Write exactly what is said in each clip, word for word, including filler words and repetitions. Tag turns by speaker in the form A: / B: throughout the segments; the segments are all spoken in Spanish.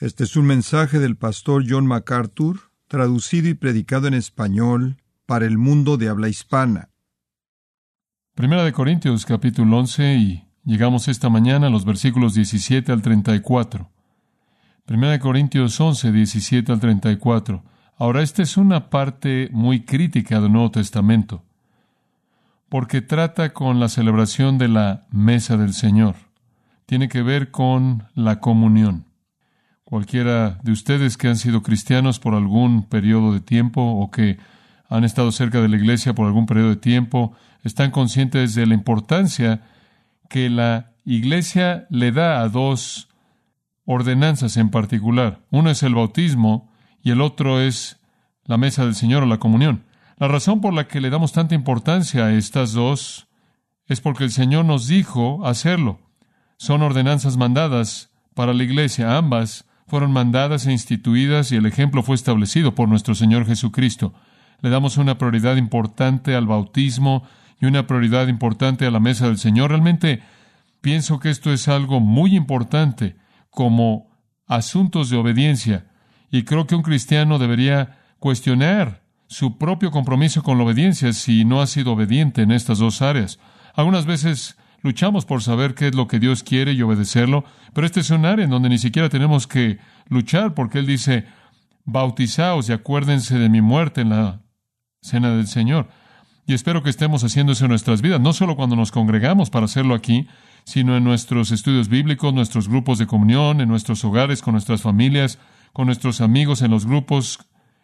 A: Este es un mensaje del pastor John MacArthur, traducido y predicado en español para el mundo de habla hispana.
B: Primera de Corintios, capítulo once, y llegamos esta mañana a los versículos diecisiete al treinta y cuatro. Primera de Corintios once, diecisiete al treinta y cuatro. Ahora, esta es una parte muy crítica del Nuevo Testamento, porque trata con la celebración de la mesa del Señor. Tiene que ver con la comunión. Cualquiera de ustedes que han sido cristianos por algún periodo de tiempo o que han estado cerca de la iglesia por algún periodo de tiempo, están conscientes de la importancia que la iglesia le da a dos ordenanzas en particular. Uno es el bautismo y el otro es la mesa del Señor o la comunión. La razón por la que le damos tanta importancia a estas dos es porque el Señor nos dijo hacerlo. Son ordenanzas mandadas para la iglesia. Ambas fueron mandadas e instituidas y el ejemplo fue establecido por nuestro Señor Jesucristo. Le damos una prioridad importante al bautismo y una prioridad importante a la mesa del Señor. Realmente pienso que esto es algo muy importante como asuntos de obediencia, y creo que un cristiano debería cuestionar su propio compromiso con la obediencia si no ha sido obediente en estas dos áreas. Algunas veces luchamos por saber qué es lo que Dios quiere y obedecerlo, pero este es un área en donde ni siquiera tenemos que luchar, porque Él dice, bautizaos y acuérdense de mi muerte en la cena del Señor. Y espero que estemos haciendo eso en nuestras vidas, no solo cuando nos congregamos para hacerlo aquí, sino en nuestros estudios bíblicos, nuestros grupos de comunión, en nuestros hogares, con nuestras familias, con nuestros amigos, en los grupos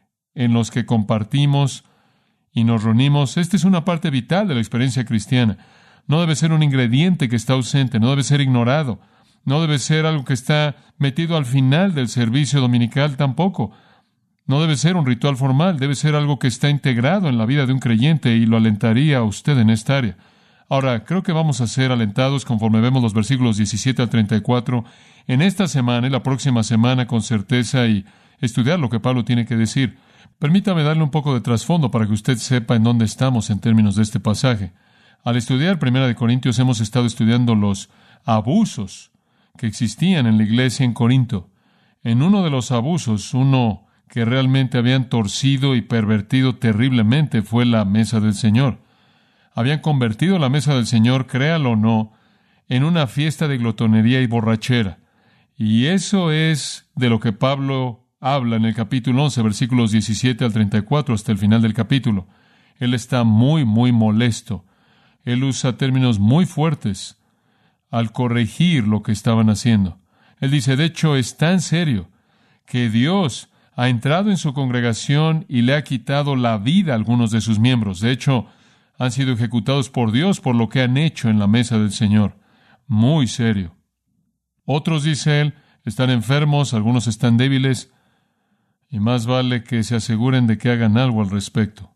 B: en los que compartimos y nos reunimos. Esta es una parte vital de la experiencia cristiana. No debe ser un ingrediente que está ausente, no debe ser ignorado, no debe ser algo que está metido al final del servicio dominical tampoco. No debe ser un ritual formal, debe ser algo que está integrado en la vida de un creyente, y lo alentaría a usted en esta área. Ahora, creo que vamos a ser alentados conforme vemos los versículos diecisiete al treinta y cuatro en esta semana y la próxima semana con certeza, y estudiar lo que Pablo tiene que decir. Permítame darle un poco de trasfondo para que usted sepa en dónde estamos en términos de este pasaje. Al estudiar Primera de Corintios hemos estado estudiando los abusos que existían en la iglesia en Corinto. En uno de los abusos, uno que realmente habían torcido y pervertido terriblemente, fue la mesa del Señor. Habían convertido la mesa del Señor, créalo o no, en una fiesta de glotonería y borrachera. Y eso es de lo que Pablo habla en el capítulo once, versículos diecisiete al treinta y cuatro, hasta el final del capítulo. Él está muy, muy molesto. Él usa términos muy fuertes al corregir lo que estaban haciendo. Él dice, de hecho, es tan serio que Dios ha entrado en su congregación y le ha quitado la vida a algunos de sus miembros. De hecho, han sido ejecutados por Dios por lo que han hecho en la mesa del Señor. Muy serio. Otros, dice él, están enfermos, algunos están débiles, y más vale que se aseguren de que hagan algo al respecto.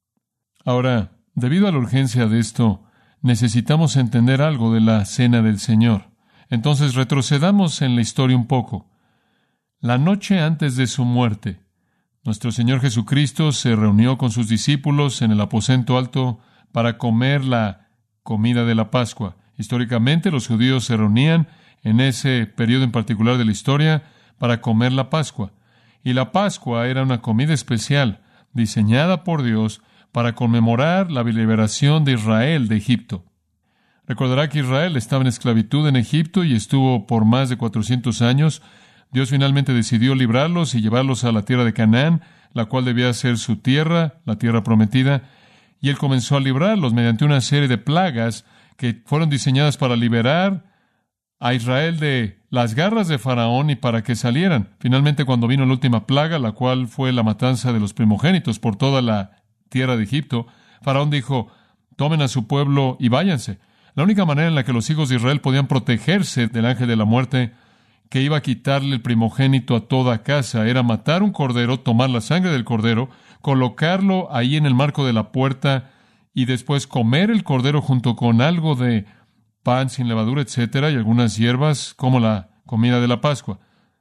B: Ahora, debido a la urgencia de esto, necesitamos entender algo de la cena del Señor. Entonces, retrocedamos en la historia un poco. La noche antes de su muerte, nuestro Señor Jesucristo se reunió con sus discípulos en el aposento alto para comer la comida de la Pascua. Históricamente, los judíos se reunían en ese periodo en particular de la historia para comer la Pascua. Y la Pascua era una comida especial, diseñada por Dios para conmemorar la liberación de Israel de Egipto. Recordará que Israel estaba en esclavitud en Egipto y estuvo por más de cuatrocientos años. Dios finalmente decidió librarlos y llevarlos a la tierra de Canaán, la cual debía ser su tierra, la tierra prometida, y Él comenzó a librarlos mediante una serie de plagas que fueron diseñadas para liberar a Israel de las garras de Faraón y para que salieran. Finalmente, cuando vino la última plaga, la cual fue la matanza de los primogénitos por toda la tierra de Egipto, Faraón dijo, tomen a su pueblo y váyanse. La única manera en la que los hijos de Israel podían protegerse del ángel de la muerte, que iba a quitarle el primogénito a toda casa, era matar un cordero, tomar la sangre del cordero, colocarlo ahí en el marco de la puerta y después comer el cordero junto con algo de pan sin levadura, etcétera, y algunas hierbas como la comida de la Pascua.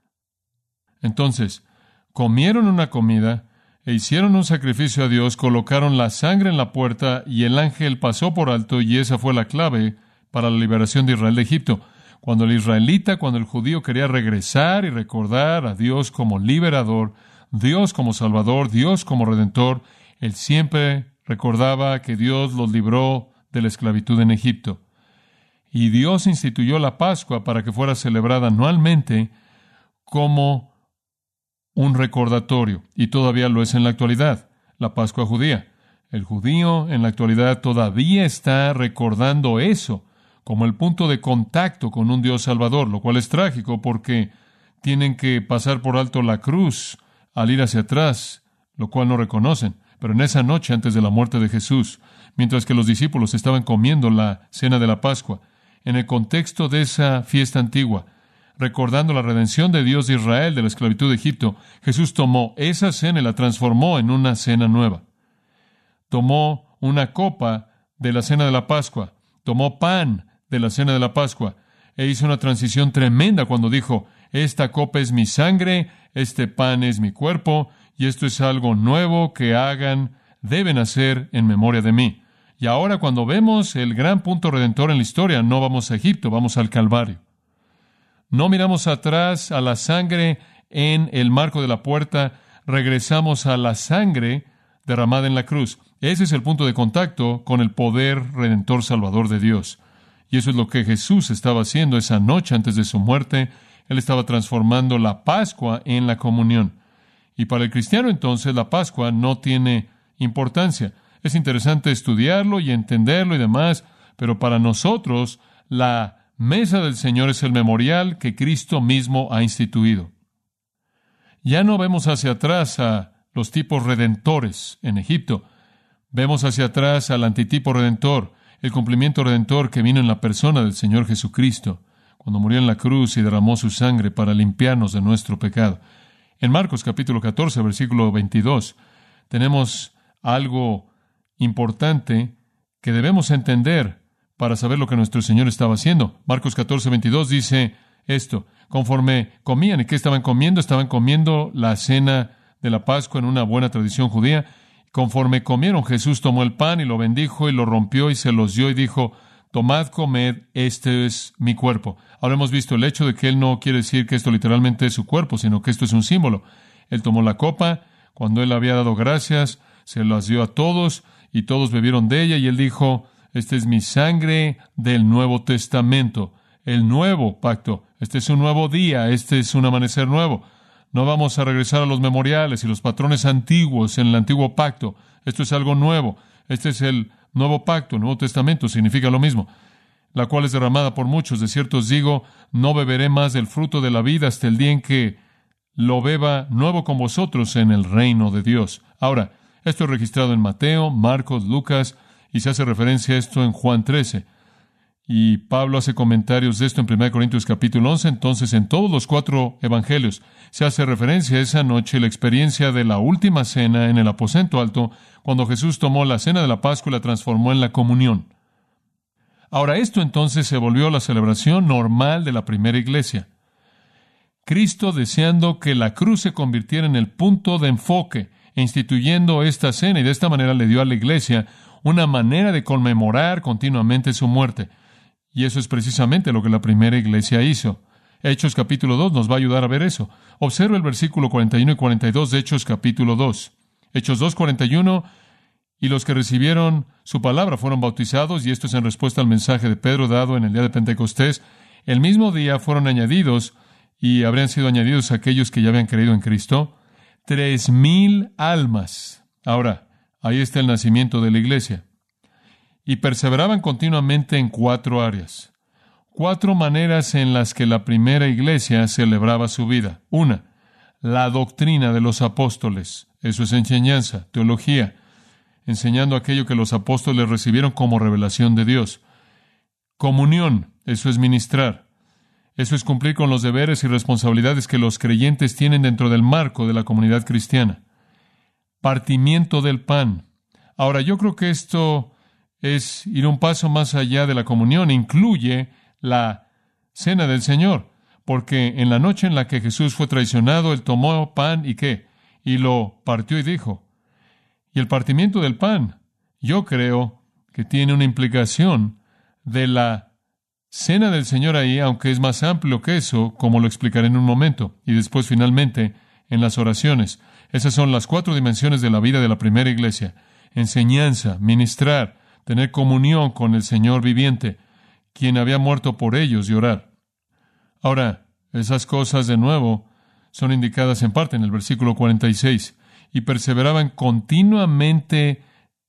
B: Entonces, comieron una comida e hicieron un sacrificio a Dios, colocaron la sangre en la puerta y el ángel pasó por alto, y esa fue la clave para la liberación de Israel de Egipto. Cuando el israelita, cuando el judío quería regresar y recordar a Dios como liberador, Dios como salvador, Dios como redentor, él siempre recordaba que Dios los libró de la esclavitud en Egipto. Y Dios instituyó la Pascua para que fuera celebrada anualmente como un recordatorio, y todavía lo es en la actualidad, la Pascua judía. El judío en la actualidad todavía está recordando eso como el punto de contacto con un Dios salvador, lo cual es trágico porque tienen que pasar por alto la cruz al ir hacia atrás, lo cual no reconocen. Pero en esa noche antes de la muerte de Jesús, mientras que los discípulos estaban comiendo la cena de la Pascua, en el contexto de esa fiesta antigua, recordando la redención de Dios de Israel de la esclavitud de Egipto, Jesús tomó esa cena y la transformó en una cena nueva. Tomó una copa de la cena de la Pascua, tomó pan de la cena de la Pascua, e hizo una transición tremenda cuando dijo, esta copa es mi sangre, este pan es mi cuerpo, y esto es algo nuevo que hagan, deben hacer en memoria de mí. Y ahora cuando vemos el gran punto redentor en la historia, no vamos a Egipto, vamos al Calvario. No miramos atrás a la sangre en el marco de la puerta, regresamos a la sangre derramada en la cruz. Ese es el punto de contacto con el poder redentor salvador de Dios. Y eso es lo que Jesús estaba haciendo esa noche antes de su muerte. Él estaba transformando la Pascua en la comunión. Y para el cristiano entonces la Pascua no tiene importancia. Es interesante estudiarlo y entenderlo y demás, pero para nosotros la mesa del Señor es el memorial que Cristo mismo ha instituido. Ya no vemos hacia atrás a los tipos redentores en Egipto. Vemos hacia atrás al antitipo redentor, el cumplimiento redentor que vino en la persona del Señor Jesucristo, cuando murió en la cruz y derramó su sangre para limpiarnos de nuestro pecado. En Marcos capítulo catorce, versículo veintidós, tenemos algo importante que debemos entender para saber lo que nuestro Señor estaba haciendo. Marcos catorce, veintidós dice esto, conforme comían, ¿y qué estaban comiendo? Estaban comiendo la cena de la Pascua en una buena tradición judía. Conforme comieron, Jesús tomó el pan y lo bendijo y lo rompió y se los dio y dijo, tomad, comed, este es mi cuerpo. Ahora hemos visto el hecho de que Él no quiere decir que esto literalmente es su cuerpo, sino que esto es un símbolo. Él tomó la copa, cuando Él había dado gracias, se las dio a todos y todos bebieron de ella y Él dijo, esta es mi sangre del Nuevo Testamento, el nuevo pacto. Este es un nuevo día, este es un amanecer nuevo. No vamos a regresar a los memoriales y los patrones antiguos en el antiguo pacto. Esto es algo nuevo. Este es el nuevo pacto, el Nuevo Testamento, significa lo mismo, la cual es derramada por muchos. De cierto os digo, no beberé más del fruto de la vida hasta el día en que lo beba nuevo con vosotros en el reino de Dios. Ahora, esto es registrado en Mateo, Marcos, Lucas, y se hace referencia a esto en Juan trece. Y Pablo hace comentarios de esto en primera Corintios capítulo once. Entonces, en todos los cuatro evangelios se hace referencia a esa noche, la experiencia de la última cena en el aposento alto, cuando Jesús tomó la cena de la Pascua y la transformó en la comunión. Ahora, esto entonces se volvió la celebración normal de la primera iglesia. Cristo deseando que la cruz se convirtiera en el punto de enfoque, e instituyendo esta cena, y de esta manera le dio a la iglesia una manera de conmemorar continuamente su muerte. Y eso es precisamente lo que la primera iglesia hizo. Hechos capítulo dos nos va a ayudar a ver eso. Observa el versículo cuarenta y uno y cuarenta y dos de Hechos capítulo dos. Hechos dos, cuarenta y uno, y los que recibieron su palabra fueron bautizados, y esto es en respuesta al mensaje de Pedro dado en el día de Pentecostés. El mismo día fueron añadidos, y habrían sido añadidos aquellos que ya habían creído en Cristo, tres mil almas. Ahora, ahí está el nacimiento de la iglesia. Y perseveraban continuamente en cuatro áreas. Cuatro maneras en las que la primera iglesia celebraba su vida. Una, la doctrina de los apóstoles. Eso es enseñanza, teología, enseñando aquello que los apóstoles recibieron como revelación de Dios. Comunión, eso es ministrar. Eso es cumplir con los deberes y responsabilidades que los creyentes tienen dentro del marco de la comunidad cristiana. Partimiento del pan. Ahora, yo creo que esto es ir un paso más allá de la comunión, incluye la cena del Señor, porque en la noche en la que Jesús fue traicionado, Él tomó pan y ¿qué? Y lo partió y dijo. Y el partimiento del pan, yo creo que tiene una implicación de la Cena del Señor ahí, aunque es más amplio que eso, como lo explicaré en un momento. Y después, finalmente, en las oraciones. Esas son las cuatro dimensiones de la vida de la primera iglesia. Enseñanza, ministrar, tener comunión con el Señor viviente, quien había muerto por ellos, y orar. Ahora, esas cosas de nuevo son indicadas en parte en el versículo cuarenta y seis. Y perseveraban continuamente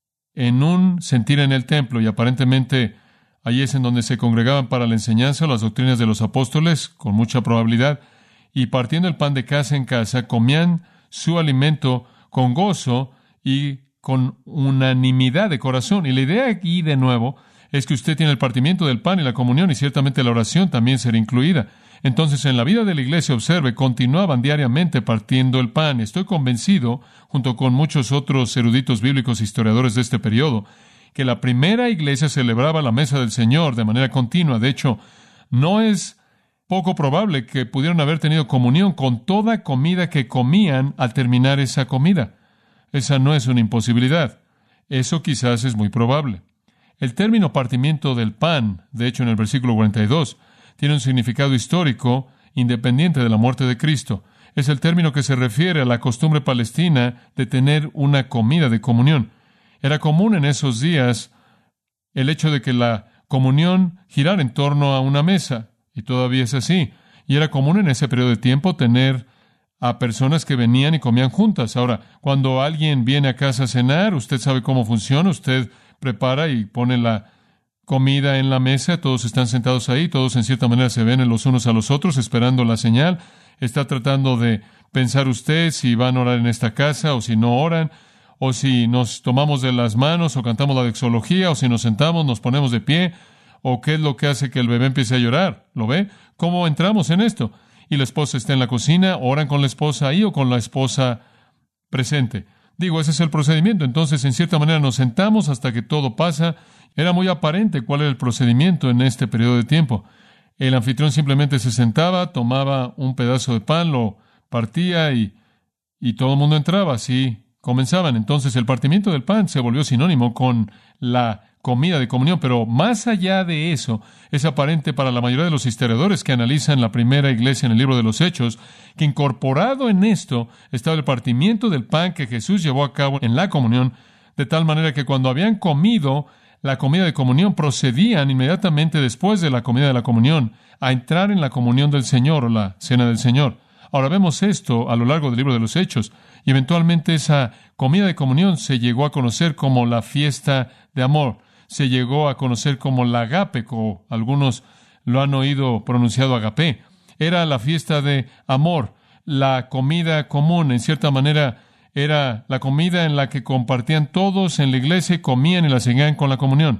B: en un sentir en el templo, y aparentemente allí es en donde se congregaban para la enseñanza o las doctrinas de los apóstoles, con mucha probabilidad, y partiendo el pan de casa en casa, comían su alimento con gozo y con unanimidad de corazón. Y la idea aquí, de nuevo, es que usted tiene el partimiento del pan y la comunión, y ciertamente la oración también será incluida. Entonces, en la vida de la iglesia, observe, continuaban diariamente partiendo el pan. Estoy convencido, junto con muchos otros eruditos bíblicos e historiadores de este periodo, que la primera iglesia celebraba la mesa del Señor de manera continua. De hecho, no es poco probable que pudieran haber tenido comunión con toda comida que comían al terminar esa comida. Esa no es una imposibilidad. Eso quizás es muy probable. El término partimiento del pan, de hecho en el versículo cuarenta y dos, tiene un significado histórico independiente de la muerte de Cristo. Es el término que se refiere a la costumbre palestina de tener una comida de comunión. Era común en esos días el hecho de que la comunión girara en torno a una mesa, y todavía es así. Y era común en ese periodo de tiempo tener a personas que venían y comían juntas. Ahora, cuando alguien viene a casa a cenar, usted sabe cómo funciona, usted prepara y pone la comida en la mesa, todos están sentados ahí, todos en cierta manera se ven los unos a los otros esperando la señal. Está tratando de pensar usted si van a orar en esta casa o si no oran, o si nos tomamos de las manos o cantamos la doxología, o si nos sentamos, nos ponemos de pie, o qué es lo que hace que el bebé empiece a llorar. ¿Lo ve? ¿Cómo entramos en esto? Y la esposa está en la cocina, oran con la esposa ahí o con la esposa presente. Digo, ese es el procedimiento. Entonces, en cierta manera, nos sentamos hasta que todo pasa. Era muy aparente cuál era el procedimiento en este periodo de tiempo. El anfitrión simplemente se sentaba, tomaba un pedazo de pan, lo partía y, y todo el mundo entraba. Así comenzaban. Entonces, el partimiento del pan se volvió sinónimo con la comida de comunión, pero más allá de eso, es aparente para la mayoría de los historiadores que analizan la primera iglesia en el libro de los Hechos, que incorporado en esto estaba el partimiento del pan que Jesús llevó a cabo en la comunión, de tal manera que cuando habían comido la comida de comunión, procedían inmediatamente después de la comida de la comunión a entrar en la comunión del Señor o la cena del Señor. Ahora vemos esto a lo largo del libro de los Hechos, y eventualmente esa comida de comunión se llegó a conocer como la fiesta de amor. Se llegó a conocer como la agape, o algunos lo han oído pronunciado agapé. Era la fiesta de amor, la comida común, en cierta manera, era la comida en la que compartían todos en la iglesia y comían y la seguían con la comunión.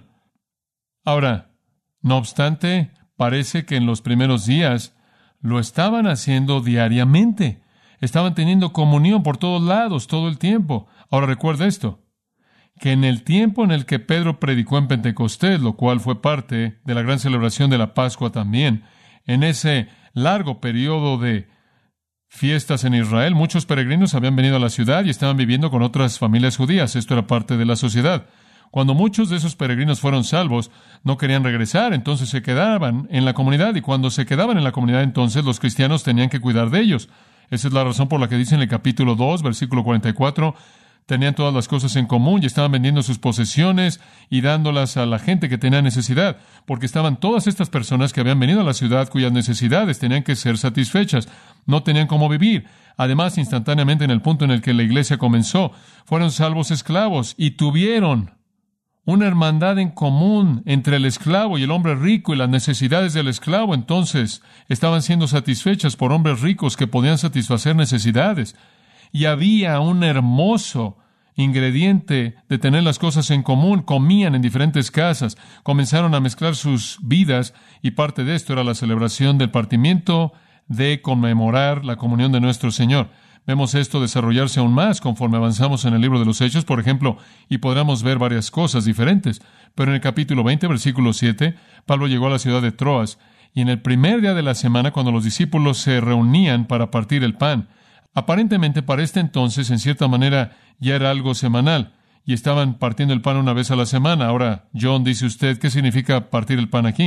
B: Ahora, no obstante, parece que en los primeros días lo estaban haciendo diariamente. Estaban teniendo comunión por todos lados, todo el tiempo. Ahora recuerda esto, que en el tiempo en el que Pedro predicó en Pentecostés, lo cual fue parte de la gran celebración de la Pascua también, en ese largo periodo de fiestas en Israel, muchos peregrinos habían venido a la ciudad y estaban viviendo con otras familias judías. Esto era parte de la sociedad. Cuando muchos de esos peregrinos fueron salvos, no querían regresar, entonces se quedaban en la comunidad, y cuando se quedaban en la comunidad, entonces los cristianos tenían que cuidar de ellos. Esa es la razón por la que dice en el capítulo dos, versículo cuarenta y cuatro, tenían todas las cosas en común y estaban vendiendo sus posesiones y dándolas a la gente que tenía necesidad, porque estaban todas estas personas que habían venido a la ciudad cuyas necesidades tenían que ser satisfechas, no tenían cómo vivir. Además, instantáneamente en el punto en el que la iglesia comenzó, fueron salvos esclavos y tuvieron una hermandad en común entre el esclavo y el hombre rico, y las necesidades del esclavo entonces estaban siendo satisfechas por hombres ricos que podían satisfacer necesidades. Y había un hermoso ingrediente de tener las cosas en común. Comían en diferentes casas, comenzaron a mezclar sus vidas, y parte de esto era la celebración del partimiento de conmemorar la comunión de nuestro Señor. Vemos esto desarrollarse aún más conforme avanzamos en el libro de los Hechos, por ejemplo, y podremos ver varias cosas diferentes. Pero en el capítulo veinte, versículo siete, Pablo llegó a la ciudad de Troas, y en el primer día de la semana, cuando los discípulos se reunían para partir el pan, aparentemente para este entonces, en cierta manera, ya era algo semanal, y estaban partiendo el pan una vez a la semana. Ahora, John, dice usted, ¿qué significa partir el pan aquí?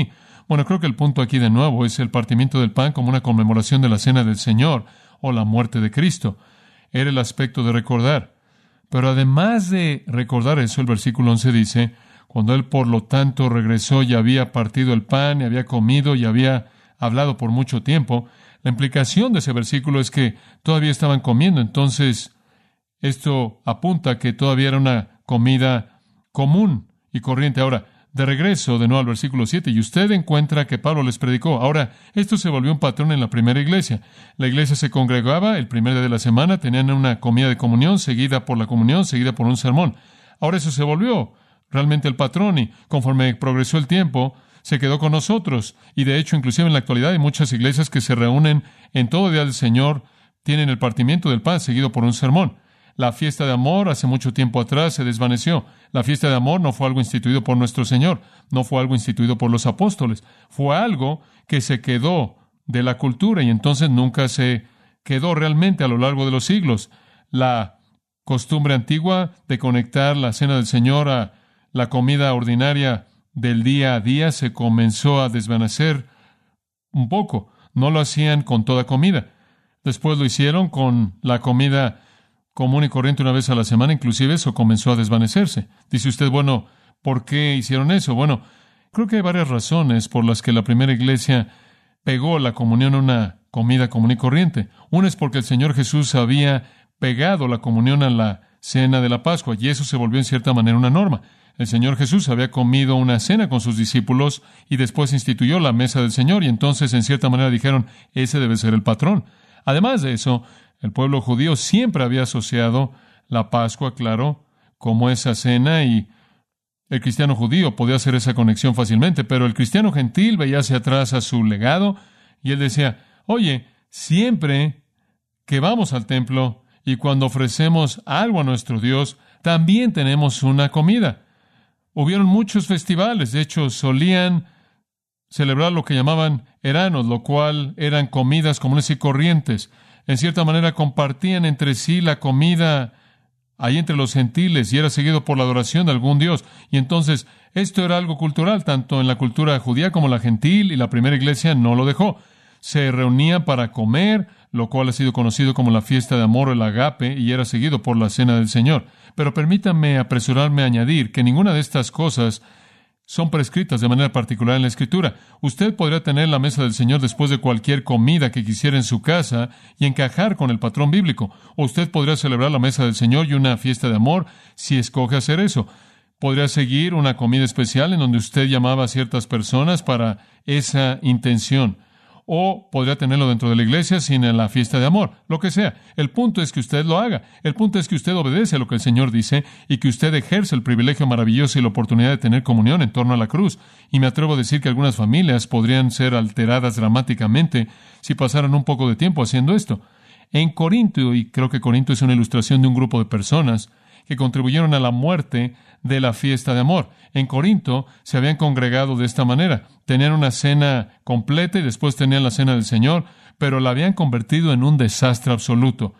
B: Bueno, creo que el punto aquí de nuevo es el partimiento del pan como una conmemoración de la cena del Señor o la muerte de Cristo. Era el aspecto de recordar. Pero además de recordar eso, el versículo once dice, cuando Él por lo tanto regresó y había partido el pan y había comido y había hablado por mucho tiempo, la implicación de ese versículo es que todavía estaban comiendo. Entonces, esto apunta a que todavía era una comida común y corriente. Ahora, de regreso de nuevo al versículo siete, y usted encuentra que Pablo les predicó. Ahora, esto se volvió un patrón en la primera iglesia. La iglesia se congregaba el primer día de la semana, tenían una comida de comunión, seguida por la comunión, seguida por un sermón. Ahora eso se volvió realmente el patrón, y conforme progresó el tiempo, se quedó con nosotros. Y de hecho, inclusive en la actualidad, hay muchas iglesias que se reúnen en todo día del Señor, tienen el partimiento del pan seguido por un sermón. La fiesta de amor hace mucho tiempo atrás se desvaneció. La fiesta de amor no fue algo instituido por nuestro Señor, no fue algo instituido por los apóstoles, fue algo que se quedó de la cultura y entonces nunca se quedó realmente a lo largo de los siglos. La costumbre antigua de conectar la cena del Señor a la comida ordinaria del día a día se comenzó a desvanecer un poco. No lo hacían con toda comida. Después lo hicieron con la comida común y corriente una vez a la semana, inclusive eso comenzó a desvanecerse. Dice usted, bueno, ¿por qué hicieron eso? Bueno, creo que hay varias razones por las que la primera iglesia pegó la comunión a una comida común y corriente. Una es porque el Señor Jesús había pegado la comunión a la cena de la Pascua, y eso se volvió en cierta manera una norma. El Señor Jesús había comido una cena con sus discípulos y después instituyó la mesa del Señor, y entonces en cierta manera dijeron, ese debe ser el patrón. Además de eso, el pueblo judío siempre había asociado la Pascua, claro, como esa cena, y el cristiano judío podía hacer esa conexión fácilmente, pero el cristiano gentil veía hacia atrás a su legado y él decía, oye, siempre que vamos al templo y cuando ofrecemos algo a nuestro Dios, también tenemos una comida. Hubieron muchos festivales, de hecho, solían celebrar lo que llamaban eranos, lo cual eran comidas comunes y corrientes. En cierta manera compartían entre sí la comida ahí entre los gentiles y era seguido por la adoración de algún dios. Y entonces esto era algo cultural, tanto en la cultura judía como la gentil, y la primera iglesia no lo dejó. Se reunían para comer, lo cual ha sido conocido como la fiesta de amor o el agape, y era seguido por la cena del Señor. Pero permítanme apresurarme a añadir que ninguna de estas cosas son prescritas de manera particular en la Escritura. Usted podría tener la mesa del Señor después de cualquier comida que quisiera en su casa y encajar con el patrón bíblico. O usted podría celebrar la mesa del Señor y una fiesta de amor si escoge hacer eso. Podría seguir una comida especial en donde usted llamaba a ciertas personas para esa intención. O podría tenerlo dentro de la iglesia sin la fiesta de amor, lo que sea. El punto es que usted lo haga. El punto es que usted obedece a lo que el Señor dice y que usted ejerce el privilegio maravilloso y la oportunidad de tener comunión en torno a la cruz. Y me atrevo a decir que algunas familias podrían ser alteradas dramáticamente si pasaran un poco de tiempo haciendo esto. En Corinto, y creo que Corinto es una ilustración de un grupo de personas que contribuyeron a la muerte de la fiesta de amor. En Corinto se habían congregado de esta manera. Tenían una cena completa y después tenían la cena del Señor, pero la habían convertido en un desastre absoluto.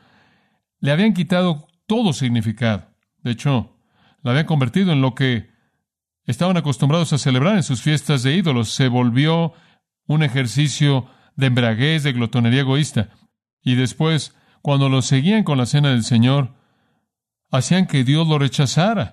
B: Le habían quitado todo significado. De hecho, la habían convertido en lo que estaban acostumbrados a celebrar en sus fiestas de ídolos. Se volvió un ejercicio de embriaguez, de glotonería egoísta. Y después, cuando lo seguían con la cena del Señor, hacían que Dios lo rechazara.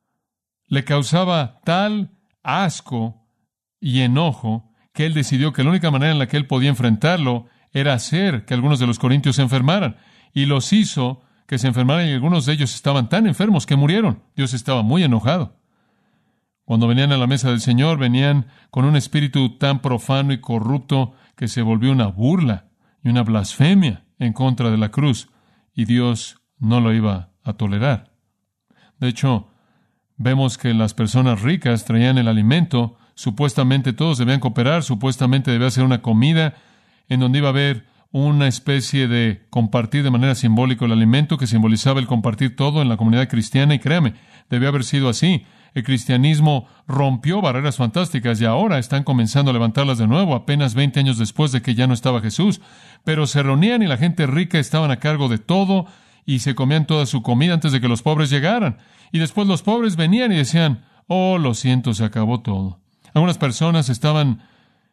B: Le causaba tal asco y enojo que él decidió que la única manera en la que él podía enfrentarlo era hacer que algunos de los corintios se enfermaran. Y los hizo que se enfermaran, y algunos de ellos estaban tan enfermos que murieron. Dios estaba muy enojado. Cuando venían a la mesa del Señor, venían con un espíritu tan profano y corrupto que se volvió una burla y una blasfemia en contra de la cruz. Y Dios no lo iba a tolerar. De hecho, vemos que las personas ricas traían el alimento, supuestamente todos debían cooperar, supuestamente debía ser una comida en donde iba a haber una especie de compartir de manera simbólica el alimento que simbolizaba el compartir todo en la comunidad cristiana, y créame, debía haber sido así. El cristianismo rompió barreras fantásticas y ahora están comenzando a levantarlas de nuevo, apenas veinte años después de que ya no estaba Jesús, pero se reunían y la gente rica estaban a cargo de todo y se comían toda su comida antes de que los pobres llegaran. Y después los pobres venían y decían, oh, lo siento, se acabó todo. Algunas personas estaban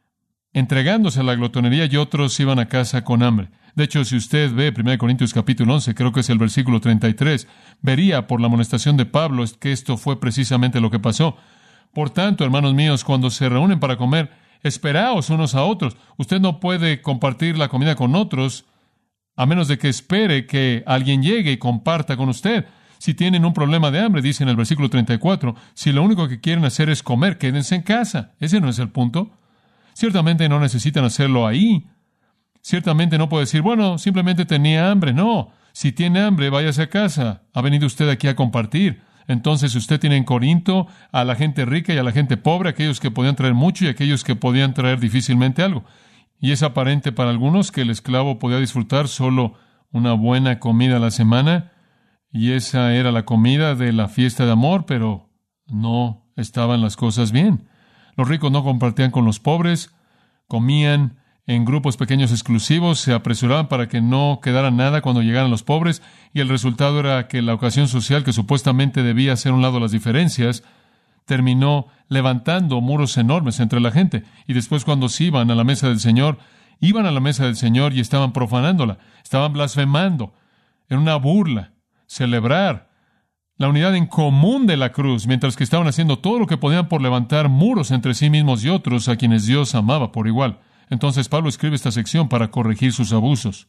B: entregándose a la glotonería y otros iban a casa con hambre. De hecho, si usted ve primera de Corintios capítulo once, creo que es el versículo treinta y tres, vería por la amonestación de Pablo que esto fue precisamente lo que pasó. Por tanto, hermanos míos, cuando se reúnen para comer, esperaos unos a otros. Usted no puede compartir la comida con otros a menos de que espere que alguien llegue y comparta con usted. Si tienen un problema de hambre, dice en el versículo treinta y cuatro, si lo único que quieren hacer es comer, quédense en casa. Ese no es el punto. Ciertamente no necesitan hacerlo ahí. Ciertamente no puede decir, bueno, simplemente tenía hambre. No, si tiene hambre, váyase a casa. Ha venido usted aquí a compartir. Entonces usted tiene en Corinto a la gente rica y a la gente pobre, aquellos que podían traer mucho y aquellos que podían traer difícilmente algo. Y es aparente para algunos que el esclavo podía disfrutar solo una buena comida a la semana, y esa era la comida de la fiesta de amor, pero no estaban las cosas bien. Los ricos no compartían con los pobres, comían en grupos pequeños exclusivos, se apresuraban para que no quedara nada cuando llegaran los pobres, y el resultado era que la ocasión social, que supuestamente debía hacer a un lado las diferencias, terminó levantando muros enormes entre la gente. Y después, cuando se iban a la mesa del Señor, iban a la mesa del Señor y estaban profanándola, estaban blasfemando, en una burla, celebrar la unidad en común de la cruz, mientras que estaban haciendo todo lo que podían por levantar muros entre sí mismos y otros a quienes Dios amaba por igual. Entonces Pablo escribe esta sección para corregir sus abusos,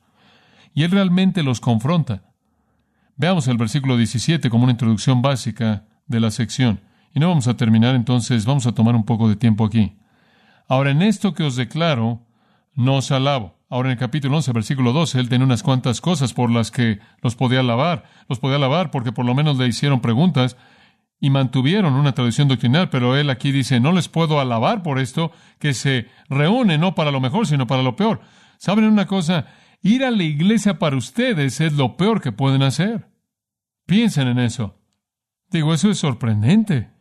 B: y él realmente los confronta. Veamos el versículo diecisiete como una introducción básica de la sección. Y no vamos a terminar, entonces vamos a tomar un poco de tiempo aquí. Ahora, en esto que os declaro, no os alabo. Ahora, en el capítulo once, versículo doce, él tiene unas cuantas cosas por las que los podía alabar. Los podía alabar porque por lo menos le hicieron preguntas y mantuvieron una tradición doctrinal, pero él aquí dice, no les puedo alabar por esto, que se reúnen no para lo mejor, sino para lo peor. ¿Saben una cosa? Ir a la iglesia para ustedes es lo peor que pueden hacer. Piensen en eso. Digo, eso es sorprendente.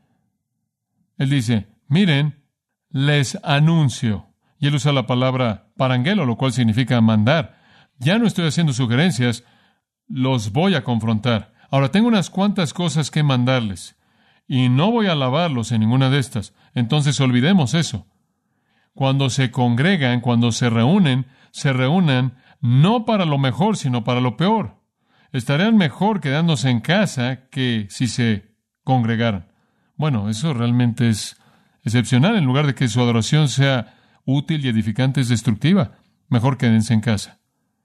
B: Él dice, miren, les anuncio. Y él usa la palabra parangelo, lo cual significa mandar. Ya no estoy haciendo sugerencias, los voy a confrontar. Ahora, tengo unas cuantas cosas que mandarles, y no voy a alabarlos en ninguna de estas. Entonces, olvidemos eso. Cuando se congregan, cuando se reúnen, se reúnan no para lo mejor, sino para lo peor. Estarían mejor quedándose en casa que si se congregaran. Bueno, eso realmente es excepcional. En lugar de que su adoración sea útil y edificante, es destructiva. Mejor quédense en casa.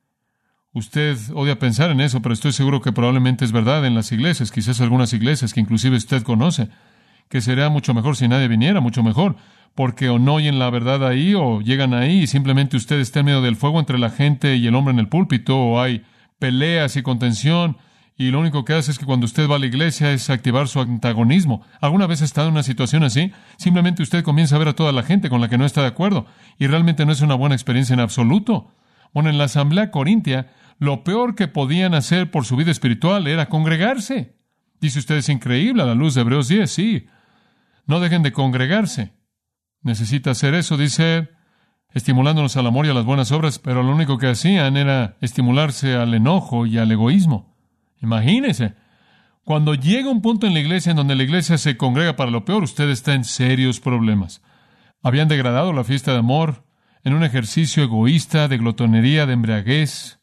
B: Usted odia pensar en eso, pero estoy seguro que probablemente es verdad en las iglesias, quizás algunas iglesias que inclusive usted conoce, que sería mucho mejor si nadie viniera, mucho mejor, porque o no oyen la verdad ahí, o llegan ahí y simplemente usted está en medio del fuego entre la gente y el hombre en el púlpito, o hay peleas y contención, y lo único que hace es que cuando usted va a la iglesia es activar su antagonismo. ¿Alguna vez ha estado en una situación así? Simplemente usted comienza a ver a toda la gente con la que no está de acuerdo, y realmente no es una buena experiencia en absoluto. Bueno, en la asamblea corintia, lo peor que podían hacer por su vida espiritual era congregarse. Dice usted, es increíble a la luz de Hebreos diez, sí. No dejen de congregarse. Necesita hacer eso, dice, estimulándonos al amor y a las buenas obras, pero lo único que hacían era estimularse al enojo y al egoísmo. Imagínese, cuando llega un punto en la iglesia en donde la iglesia se congrega para lo peor, usted está en serios problemas. Habían degradado la fiesta de amor en un ejercicio egoísta de glotonería, de embriaguez,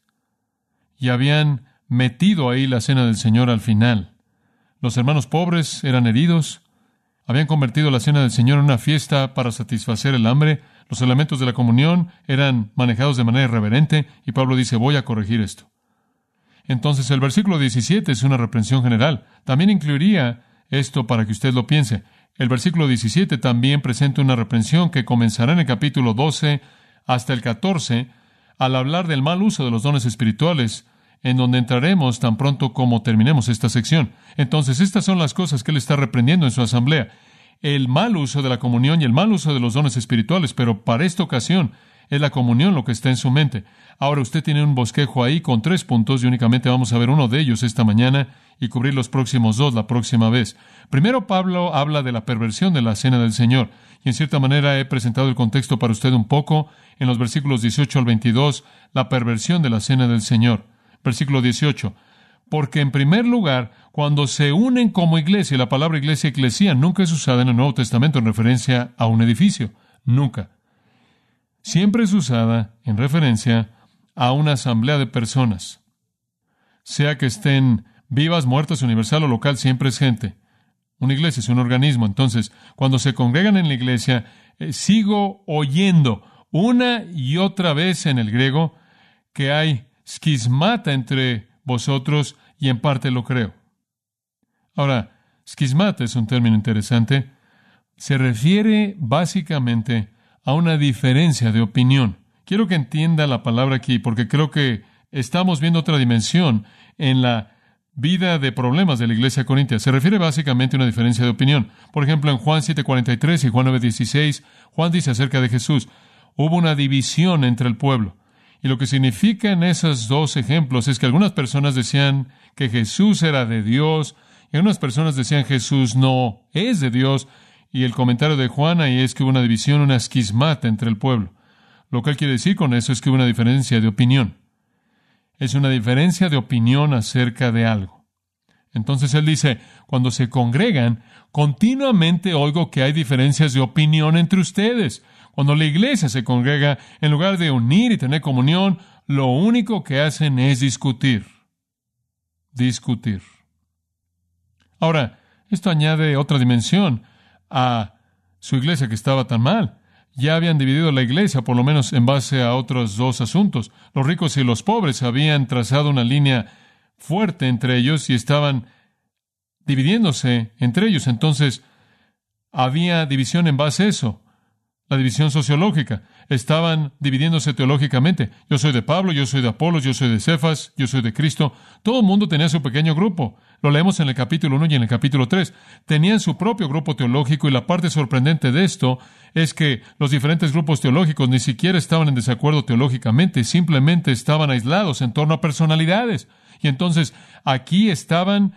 B: y habían metido ahí la cena del Señor al final. Los hermanos pobres eran heridos, habían convertido la cena del Señor en una fiesta para satisfacer el hambre, los elementos de la comunión eran manejados de manera irreverente, y Pablo dice, voy a corregir esto. Entonces el versículo diecisiete es una reprensión general. También incluiría esto para que usted lo piense. El versículo diecisiete también presenta una reprensión que comenzará en el capítulo doce hasta el catorce, al hablar del mal uso de los dones espirituales, en donde entraremos tan pronto como terminemos esta sección. Entonces, estas son las cosas que él está reprendiendo en su asamblea. El mal uso de la comunión y el mal uso de los dones espirituales, pero para esta ocasión es la comunión lo que está en su mente. Ahora usted tiene un bosquejo ahí con tres puntos y únicamente vamos a ver uno de ellos esta mañana y cubrir los próximos dos la próxima vez. Primero, Pablo habla de la perversión de la cena del Señor, y en cierta manera he presentado el contexto para usted un poco en los versículos dieciocho al veintidós, la perversión de la cena del Señor. Versículo dieciocho. Porque en primer lugar, cuando se unen como iglesia, la palabra iglesia, eclesía, nunca es usada en el Nuevo Testamento en referencia a un edificio. Nunca. siempre es usada en referencia a una asamblea de personas. Sea que estén vivas, muertas, universal o local, siempre es gente. Una iglesia es un organismo. Entonces, cuando se congregan en la iglesia, eh, sigo oyendo una y otra vez en el griego que hay esquismata entre vosotros y en parte lo creo. Ahora, esquismata es un término interesante. Se refiere básicamente a una diferencia de opinión. Quiero que entienda la palabra aquí porque creo que estamos viendo otra dimensión en la vida de problemas de la iglesia corintia. Se refiere básicamente a una diferencia de opinión. Por ejemplo, en Juan siete cuarenta y tres y Juan nueve dieciséis, Juan dice acerca de Jesús, hubo una división entre el pueblo. Y lo que significa en esos dos ejemplos es que algunas personas decían que Jesús era de Dios y algunas personas decían Jesús no es de Dios. Y el comentario de Juan ahí es que hubo una división, una esquismata entre el pueblo. Lo que él quiere decir con eso es que hubo una diferencia de opinión. Es una diferencia de opinión acerca de algo. Entonces él dice, cuando se congregan, continuamente oigo que hay diferencias de opinión entre ustedes. Cuando la iglesia se congrega, en lugar de unir y tener comunión, lo único que hacen es discutir. Discutir. Ahora, esto añade otra dimensión a su iglesia que estaba tan mal. Ya habían dividido la iglesia, por lo menos en base a otros dos asuntos. Los ricos y los pobres habían trazado una línea fuerte entre ellos y estaban dividiéndose entre ellos. Entonces, había división en base a eso. La división sociológica. Estaban dividiéndose teológicamente. Yo soy de Pablo, yo soy de Apolos, yo soy de Cefas, yo soy de Cristo. Todo el mundo tenía su pequeño grupo. Lo leemos en el capítulo uno y en el capítulo tres. Tenían su propio grupo teológico y la parte sorprendente de esto es que los diferentes grupos teológicos ni siquiera estaban en desacuerdo teológicamente, simplemente estaban aislados en torno a personalidades. Y entonces aquí estaban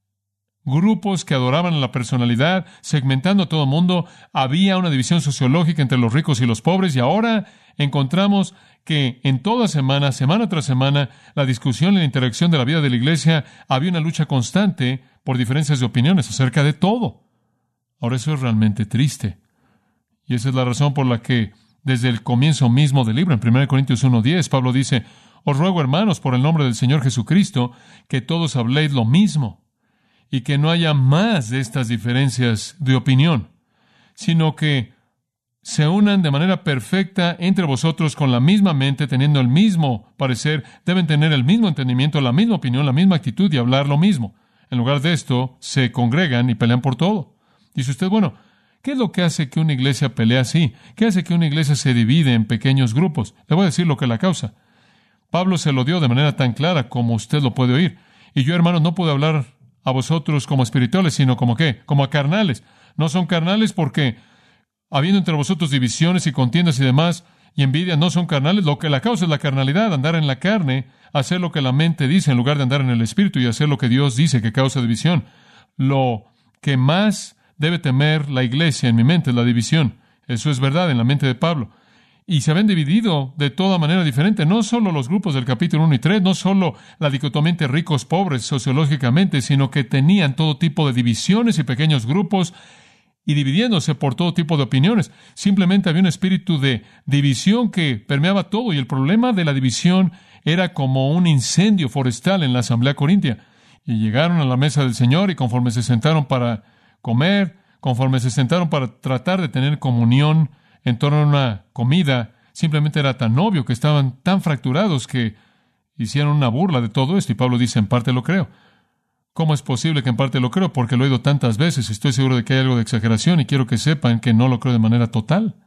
B: grupos que adoraban a la personalidad, segmentando a todo el mundo. Había una división sociológica entre los ricos y los pobres, y ahora encontramos que en toda semana, semana tras semana, la discusión y la interacción de la vida de la iglesia, había una lucha constante por diferencias de opiniones acerca de todo. Ahora eso es realmente triste. Y esa es la razón por la que, desde el comienzo mismo del libro, en primera Corintios uno diez, Pablo dice, os ruego, hermanos, por el nombre del Señor Jesucristo, que todos habléis lo mismo, y que no haya más de estas diferencias de opinión, sino que se unan de manera perfecta entre vosotros con la misma mente, teniendo el mismo parecer, deben tener el mismo entendimiento, la misma opinión, la misma actitud y hablar lo mismo. En lugar de esto, se congregan y pelean por todo. Dice usted, bueno, ¿qué es lo que hace que una iglesia pelee así? ¿Qué hace que una iglesia se divide en pequeños grupos? Le voy a decir lo que la causa. Pablo se lo dio de manera tan clara como usted lo puede oír. Y yo, hermanos, no puedo hablar a vosotros como espirituales, sino como ¿qué? Como a carnales. No son carnales porque, habiendo entre vosotros divisiones y contiendas y demás, y envidia, no son carnales. Lo que la causa es la carnalidad, andar en la carne, hacer lo que la mente dice en lugar de andar en el espíritu y hacer lo que Dios dice que causa división. Lo que más debe temer la iglesia en mi mente es la división. Eso es verdad en la mente de Pablo. Y se habían dividido de toda manera diferente, no solo los grupos del capítulo uno y tres, no solo la dicotomía entre ricos, pobres, sociológicamente, sino que tenían todo tipo de divisiones y pequeños grupos y dividiéndose por todo tipo de opiniones. Simplemente había un espíritu de división que permeaba todo y el problema de la división era como un incendio forestal en la asamblea corintia. Y llegaron a la mesa del Señor y conforme se sentaron para comer, conforme se sentaron para tratar de tener comunión en torno a una comida, simplemente era tan obvio que estaban tan fracturados que hicieron una burla de todo esto. Y Pablo dice, en parte lo creo. ¿Cómo es posible que en parte lo creo? Porque lo he oído tantas veces. Estoy seguro de que hay algo de exageración y quiero que sepan que no lo creo de manera total.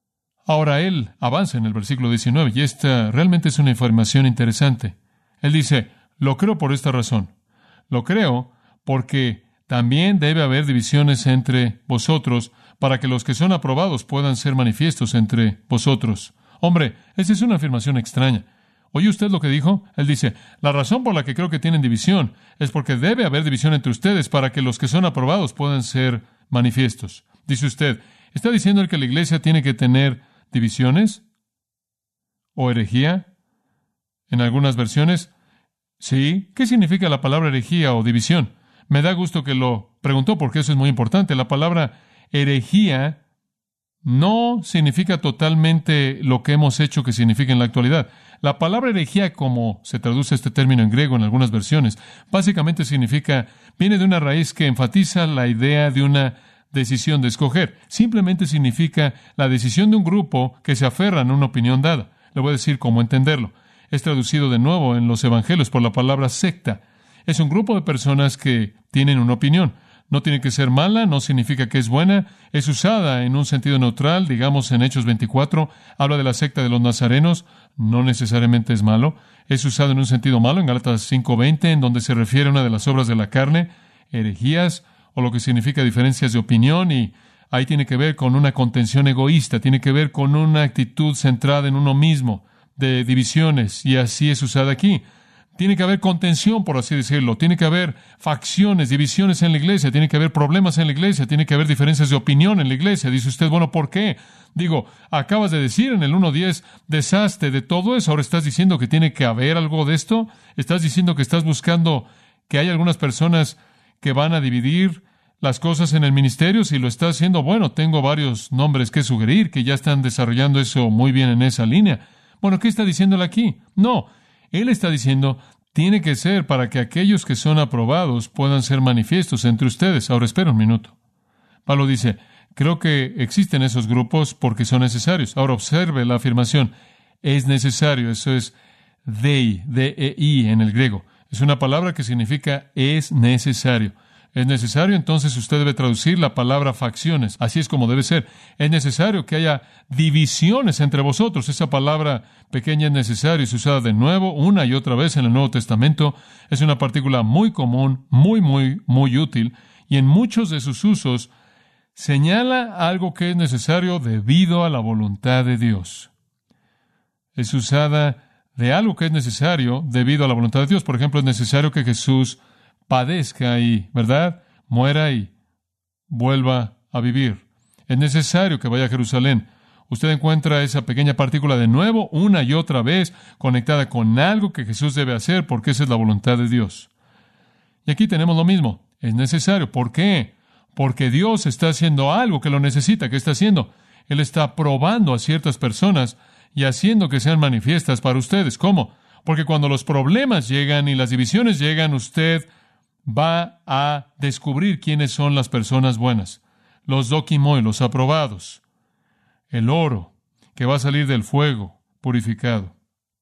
B: Ahora él avanza en el versículo diecinueve y esta realmente es una información interesante. Él dice, lo creo por esta razón. Lo creo porque también debe haber divisiones entre vosotros para que los que son aprobados puedan ser manifiestos entre vosotros. Hombre, esa es una afirmación extraña. ¿Oye usted lo que dijo? Él dice, la razón por la que creo que tienen división es porque debe haber división entre ustedes para que los que son aprobados puedan ser manifiestos. Dice usted, ¿está diciendo él que la iglesia tiene que tener divisiones? ¿O herejía? En algunas versiones, sí. ¿Qué significa la palabra herejía o división? Me da gusto que lo preguntó porque eso es muy importante. La palabra herejía no significa totalmente lo que hemos hecho que significa en la actualidad. La palabra herejía, como se traduce este término en griego en algunas versiones, básicamente significa, viene de una raíz que enfatiza la idea de una decisión de escoger. Simplemente significa la decisión de un grupo que se aferra a una opinión dada. Le voy a decir cómo entenderlo. Es traducido de nuevo en los evangelios por la palabra secta. Es un grupo de personas que tienen una opinión. No tiene que ser mala, no significa que es buena. Es usada en un sentido neutral, digamos en Hechos veinticuatro, habla de la secta de los nazarenos, no necesariamente es malo. Es usado en un sentido malo en Gálatas cinco veinte, en donde se refiere a una de las obras de la carne, herejías, o lo que significa diferencias de opinión, y ahí tiene que ver con una contención egoísta, tiene que ver con una actitud centrada en uno mismo, de divisiones, y así es usada aquí. Tiene que haber contención, por así decirlo. Tiene que haber facciones, divisiones en la iglesia. Tiene que haber problemas en la iglesia. Tiene que haber diferencias de opinión en la iglesia. Dice usted, bueno, ¿por qué? Digo, acabas de decir en el uno diez, deshazte de todo eso. Ahora estás diciendo que tiene que haber algo de esto. Estás diciendo que estás buscando que hay algunas personas que van a dividir las cosas en el ministerio. Si lo estás haciendo, bueno, tengo varios nombres que sugerir que ya están desarrollando eso muy bien en esa línea. Bueno, ¿qué está diciéndole aquí? No. Él está diciendo, tiene que ser para que aquellos que son aprobados puedan ser manifiestos entre ustedes. Ahora, espera un minuto. Pablo dice, creo que existen esos grupos porque son necesarios. Ahora, observe la afirmación. Es necesario. Eso es dei, D E I en el griego. Es una palabra que significa es necesario. Es necesario, entonces usted debe traducir la palabra facciones. Así es como debe ser. Es necesario que haya divisiones entre vosotros. Esa palabra pequeña es necesario. Es usada de nuevo una y otra vez en el Nuevo Testamento. Es una partícula muy común, muy, muy, muy útil. Y en muchos de sus usos señala algo que es necesario debido a la voluntad de Dios. Es usada de algo que es necesario debido a la voluntad de Dios. Por ejemplo, es necesario que Jesús padezca y, ¿verdad?, muera y vuelva a vivir. Es necesario que vaya a Jerusalén. Usted encuentra esa pequeña partícula de nuevo, una y otra vez, conectada con algo que Jesús debe hacer, porque esa es la voluntad de Dios. Y aquí tenemos lo mismo. Es necesario. ¿Por qué? Porque Dios está haciendo algo que lo necesita. ¿Qué está haciendo? Él está probando a ciertas personas y haciendo que sean manifiestas para ustedes. ¿Cómo? Porque cuando los problemas llegan y las divisiones llegan, usted va a descubrir quiénes son las personas buenas, los dokimoi, los aprobados, el oro que va a salir del fuego purificado.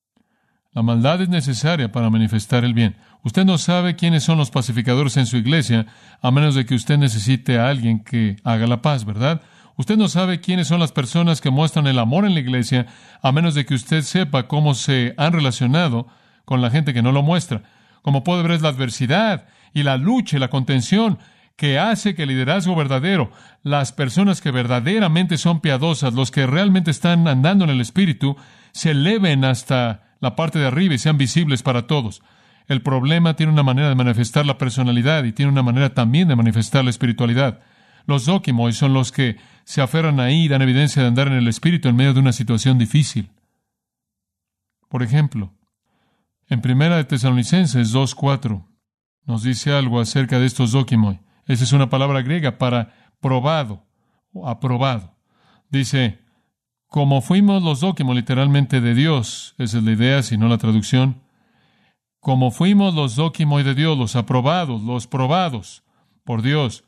B: La maldad es necesaria para manifestar el bien. Usted no sabe quiénes son los pacificadores en su iglesia, a menos de que usted necesite a alguien que haga la paz, ¿verdad? Usted no sabe quiénes son las personas que muestran el amor en la iglesia, a menos de que usted sepa cómo se han relacionado con la gente que no lo muestra. Como puede ver, es la adversidad y la lucha y la contención que hace que el liderazgo verdadero, las personas que verdaderamente son piadosas, los que realmente están andando en el Espíritu, se eleven hasta la parte de arriba y sean visibles para todos. El problema tiene una manera de manifestar la personalidad y tiene una manera también de manifestar la espiritualidad. Los dokimoi son los que se aferran ahí y dan evidencia de andar en el Espíritu en medio de una situación difícil. Por ejemplo, en Primera de Tesalonicenses dos cuatro nos dice algo acerca de estos dokimoi. Esa es una palabra griega para probado o aprobado. Dice, como fuimos los dokimoi literalmente de Dios, esa es la idea, si no la traducción. Como fuimos los dokimoi de Dios, los aprobados, los probados por Dios,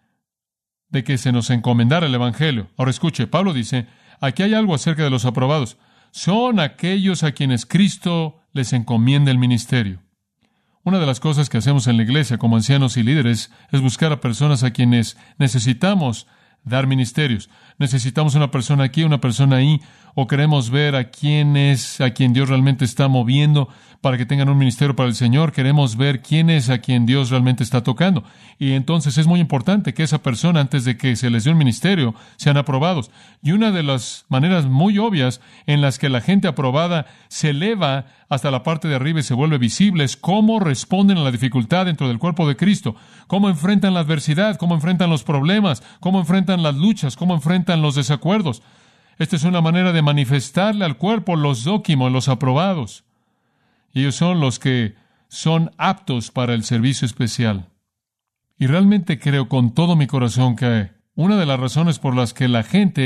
B: de que se nos encomendara el Evangelio. Ahora escuche, Pablo dice, aquí hay algo acerca de los aprobados. Son aquellos a quienes Cristo les encomienda el ministerio. Una de las cosas que hacemos en la iglesia como ancianos y líderes es buscar a personas a quienes necesitamos dar ministerios. Necesitamos una persona aquí, una persona ahí, o queremos ver a quién es, a quien Dios realmente está moviendo para que tengan un ministerio para el Señor. Queremos ver quién es a quien Dios realmente está tocando. Y entonces es muy importante que esa persona, antes de que se les dé un ministerio, sean aprobados. Y una de las maneras muy obvias en las que la gente aprobada se eleva hasta la parte de arriba y se vuelve visible es cómo responden a la dificultad dentro del cuerpo de Cristo, cómo enfrentan la adversidad, cómo enfrentan los problemas, cómo enfrentan las luchas, cómo enfrentan los desacuerdos. Esta es una manera de manifestarle al cuerpo los dokimoi, los aprobados. Ellos son los que son aptos para el servicio especial. Y realmente creo con todo mi corazón que una de las razones por las que la gente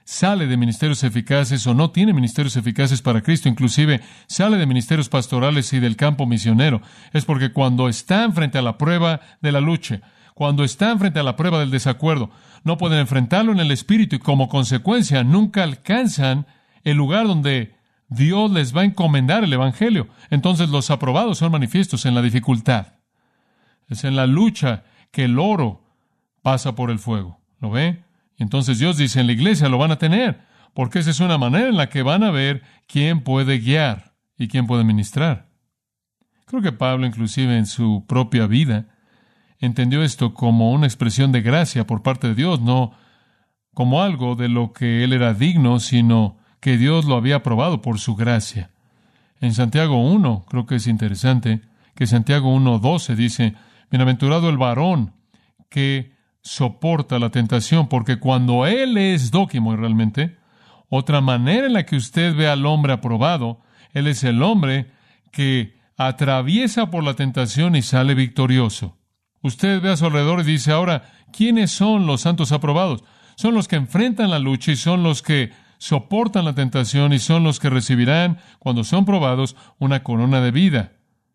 B: sale de ministerios eficaces o no tiene ministerios eficaces para Cristo, inclusive sale de ministerios pastorales y del campo misionero, es porque cuando están frente a la prueba de la lucha, cuando están frente a la prueba del desacuerdo, no pueden enfrentarlo en el Espíritu y como consecuencia nunca alcanzan el lugar donde Dios les va a encomendar el Evangelio. Entonces los aprobados son manifiestos en la dificultad. Es en la lucha que el oro pasa por el fuego. ¿Lo ve? Y entonces Dios dice, en la iglesia lo van a tener, porque esa es una manera en la que van a ver quién puede guiar y quién puede ministrar. Creo que Pablo, inclusive en su propia vida, entendió esto como una expresión de gracia por parte de Dios, no como algo de lo que él era digno, sino que Dios lo había aprobado por su gracia. En Santiago uno, creo que es interesante, que Santiago uno doce dice, bienaventurado el varón que soporta la tentación, porque cuando él es dóquimo y realmente, otra manera en la que usted ve al hombre aprobado, él es el hombre que atraviesa por la tentación y sale victorioso. Usted ve a su alrededor y dice, ahora, ¿quiénes son los santos aprobados? Son los que enfrentan la lucha y son los que soportan la tentación y son los que recibirán, cuando son probados, una corona de vida.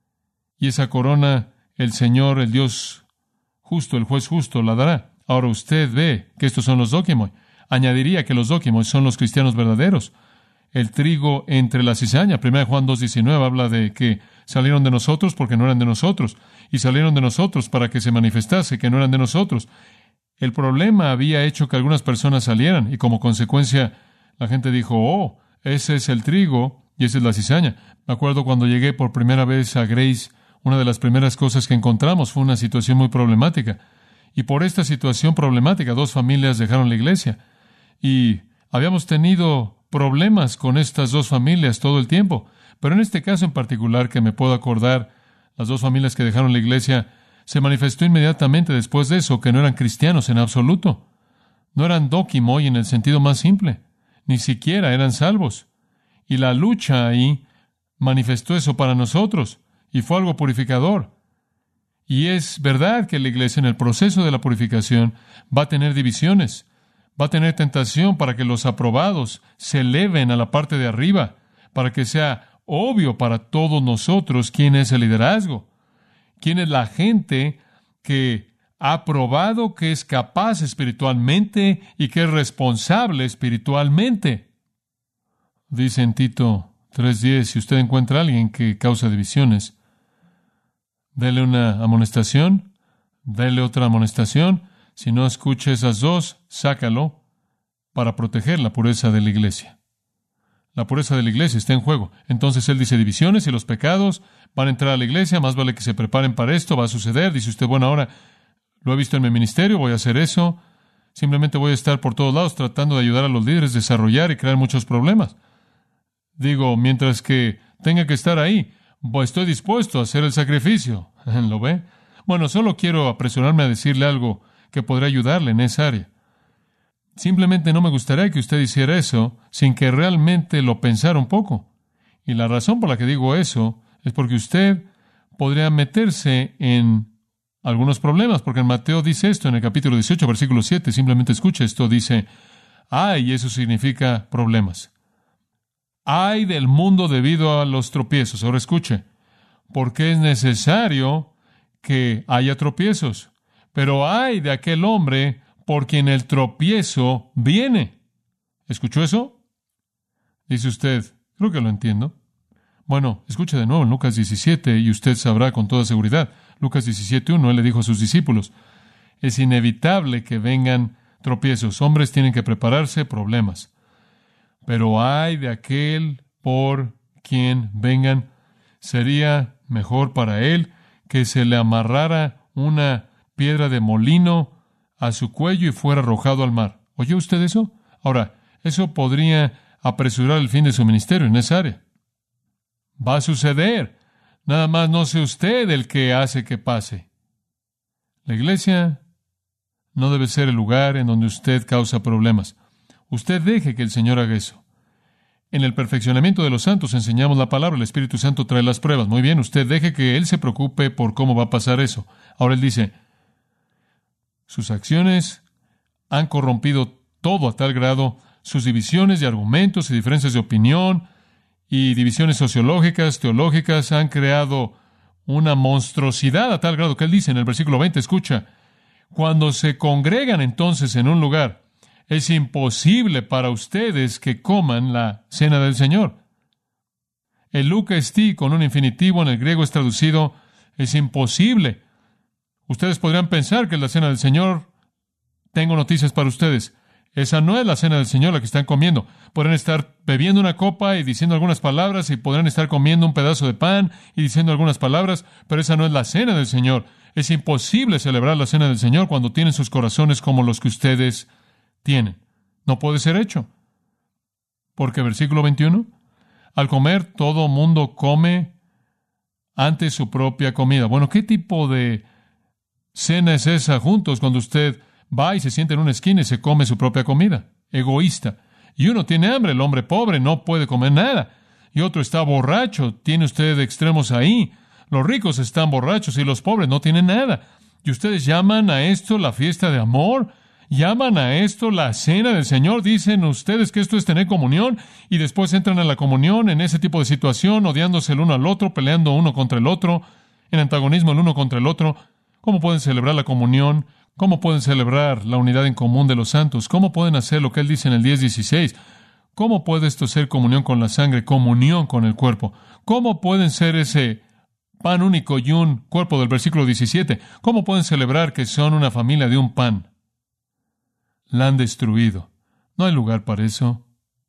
B: Y esa corona, el Señor, el Dios justo, el juez justo, la dará. Ahora usted ve que estos son los dóquimos. Añadiría que los dóquimos son los cristianos verdaderos. El trigo entre la cizaña. Primera Juan dos diecinueve habla de que salieron de nosotros porque no eran de nosotros. Y salieron de nosotros para que se manifestase que no eran de nosotros. El problema había hecho que algunas personas salieran y como consecuencia la gente dijo, oh, ese es el trigo y esa es la cizaña. Me acuerdo cuando llegué por primera vez a Grace, una de las primeras cosas que encontramos fue una situación muy problemática. Y por esta situación problemática, dos familias dejaron la iglesia. Y habíamos tenido problemas con estas dos familias todo el tiempo. Pero en este caso en particular, que me puedo acordar, las dos familias que dejaron la iglesia, se manifestó inmediatamente después de eso que no eran cristianos en absoluto. No eran dóquimoi en el sentido más simple. Ni siquiera eran salvos. Y la lucha ahí manifestó eso para nosotros. Y fue algo purificador. Y es verdad que la iglesia en el proceso de la purificación va a tener divisiones, va a tener tentación para que los aprobados se eleven a la parte de arriba, para que sea obvio para todos nosotros quién es el liderazgo, quién es la gente que ha probado que es capaz espiritualmente y que es responsable espiritualmente. Dice en Tito tres diez, si usted encuentra a alguien que causa divisiones, dele una amonestación, dele otra amonestación. Si no escucha esas dos, sácalo para proteger la pureza de la iglesia. La pureza de la iglesia está en juego. Entonces él dice divisiones y los pecados van a entrar a la iglesia, más vale que se preparen para esto, va a suceder. Dice usted, bueno, ahora lo he visto en mi ministerio, voy a hacer eso. Simplemente voy a estar por todos lados tratando de ayudar a los líderes a desarrollar y crear muchos problemas. Digo, mientras que tenga que estar ahí, estoy dispuesto a hacer el sacrificio. ¿Lo ve? Bueno, solo quiero apresurarme a decirle algo que podrá ayudarle en esa área. Simplemente no me gustaría que usted hiciera eso sin que realmente lo pensara un poco. Y la razón por la que digo eso es porque usted podría meterse en algunos problemas, porque en Mateo dice esto, en el capítulo dieciocho, versículo siete, simplemente escuche esto, dice, ay, y eso significa problemas. Ay del mundo debido a los tropiezos. Ahora escuche, porque es necesario que haya tropiezos, pero ay de aquel hombre por quien el tropiezo viene. ¿Escuchó eso? Dice usted, creo que lo entiendo. Bueno, escuche de nuevo en Lucas diecisiete y usted sabrá con toda seguridad. Lucas diecisiete uno, él le dijo a sus discípulos, es inevitable que vengan tropiezos. Hombres tienen que prepararse, problemas. Pero ay de aquel por quien vengan, sería mejor para él que se le amarrara una piedra de molino a su cuello y fuera arrojado al mar. ¿Oyó usted eso? Ahora, eso podría apresurar el fin de su ministerio en esa área. Va a suceder. Nada más no sea usted el que hace que pase. La iglesia no debe ser el lugar en donde usted causa problemas. Usted deje que el Señor haga eso. En el perfeccionamiento de los santos enseñamos la palabra, el Espíritu Santo trae las pruebas. Muy bien, usted deje que Él se preocupe por cómo va a pasar eso. Ahora Él dice, sus acciones han corrompido todo a tal grado, sus divisiones de argumentos y diferencias de opinión y divisiones sociológicas, teológicas, han creado una monstruosidad a tal grado que él dice en el versículo veinte, escucha, cuando se congregan entonces en un lugar, es imposible para ustedes que coman la cena del Señor. El Luca esti con un infinitivo en el griego es traducido, es imposible. Ustedes podrían pensar que es la cena del Señor. Tengo noticias para ustedes. Esa no es la cena del Señor la que están comiendo. Podrán estar bebiendo una copa y diciendo algunas palabras, y podrán estar comiendo un pedazo de pan y diciendo algunas palabras, pero esa no es la cena del Señor. Es imposible celebrar la cena del Señor cuando tienen sus corazones como los que ustedes tienen. No puede ser hecho. Porque versículo veintiuno, al comer todo mundo come ante su propia comida. Bueno, ¿qué tipo de cena es esa juntos cuando usted va y se sienta en una esquina y se come su propia comida? Egoísta. Y uno tiene hambre, el hombre pobre no puede comer nada. Y otro está borracho. Tiene usted extremos ahí. Los ricos están borrachos y los pobres no tienen nada. ¿Y ustedes llaman a esto la fiesta de amor? ¿Llaman a esto la cena del Señor? ¿Dicen ustedes que esto es tener comunión? Y después entran a la comunión en ese tipo de situación, odiándose el uno al otro, peleando uno contra el otro, en antagonismo el uno contra el otro. ¿Cómo pueden celebrar la comunión? ¿Cómo pueden celebrar la unidad en común de los santos? ¿Cómo pueden hacer lo que él dice en el diez dieciséis? ¿Cómo puede esto ser comunión con la sangre, comunión con el cuerpo? ¿Cómo pueden ser ese pan único y un cuerpo del versículo diecisiete? ¿Cómo pueden celebrar que son una familia de un pan? La han destruido. No hay lugar para eso.